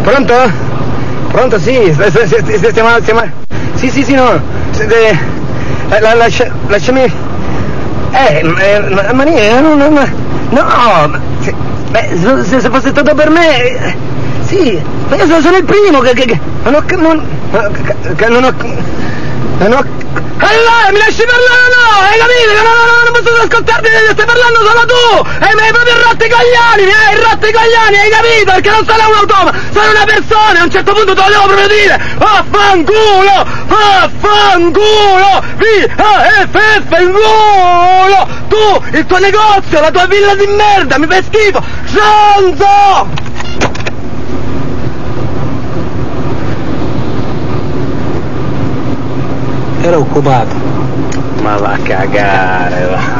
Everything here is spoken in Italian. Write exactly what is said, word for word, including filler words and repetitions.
Pronto? Pronto, sì, stiamo, stiamo, sì, sì, sì, no, la, la, lascia, lasciami, eh, eh ma niente, no, no, no, no, se, beh, se, se fosse stato per me, sì, ma io sono, sono il primo che, che, che non ho, non, che non ho, non ho, allora mi lasci parlare o no, hai capito? No, no, no, non posso ascoltarti, stai parlando solo tu, e mi hai proprio rotto i coglioni, mi hai rotto i coglioni, hai capito? Perché non sono un automa, sono una persona, a un certo punto te lo devo proprio dire, vaffanculo, vaffanculo, V A F F in culo, tu, il tuo negozio, la tua villa di merda, mi fai schifo, stronzo! Era occupato. Ma va a cagare, va.